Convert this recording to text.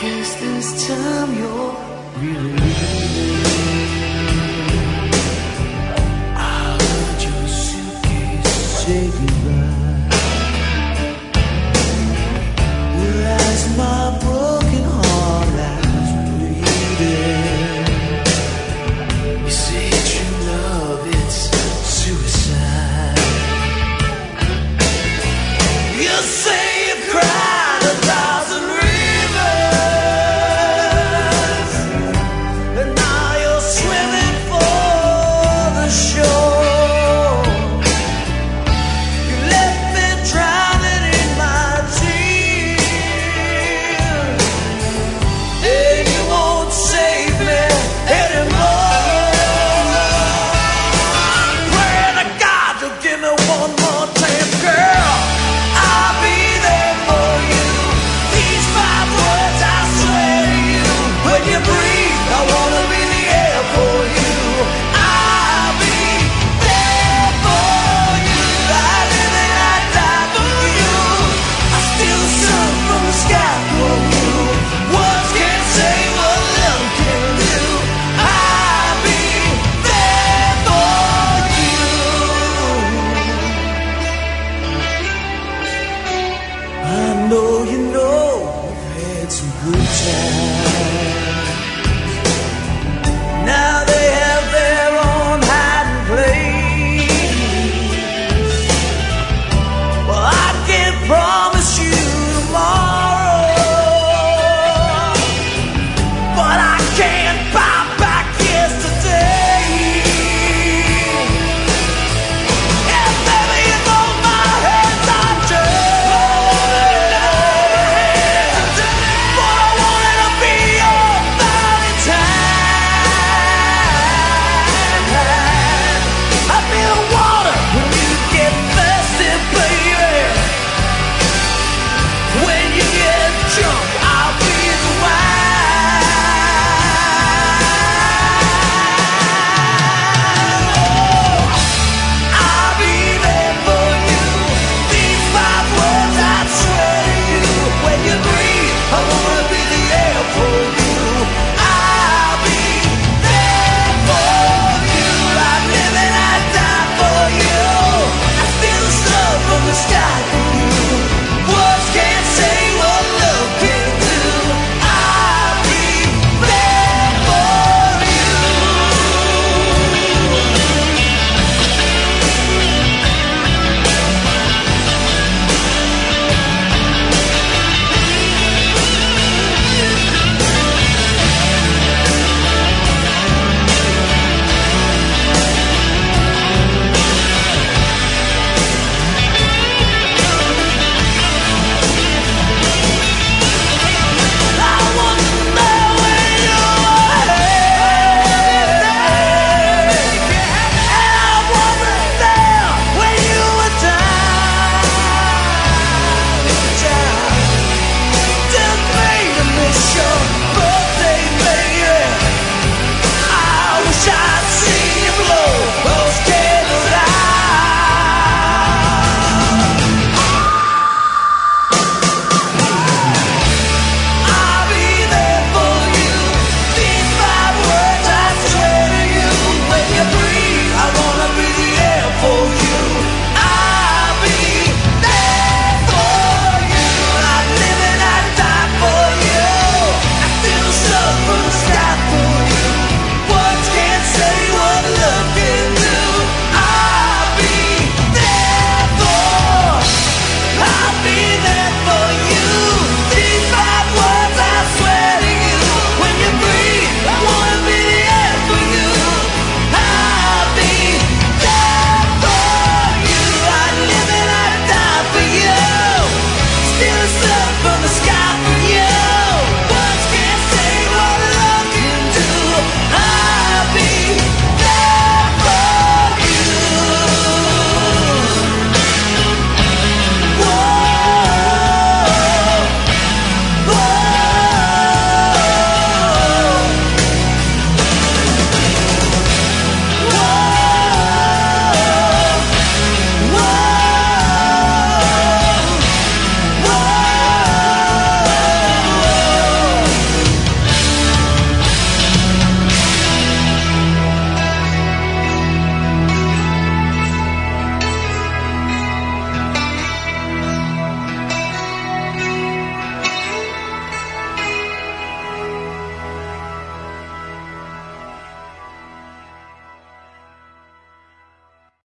guess this time you're really leaving. I'll let your suitcase say goodbye. Well, as my broken heart lies bleeding, you say true love, it's suicide. You say you cried 1,000 rivers, and now you're swimming for the shore. You left me drowning in my tears, and you won't save me anymore. Pray to God you'll give me one more chance, girl. I'll be there for you. These 5 words I swear to you. When you breathe, I wanna be the air for you. I'll be there for you. I live and I die for you. I steal the sun from the sky for you. Words can't say what love can do. I'll be there for you. I know you know we've had some good times.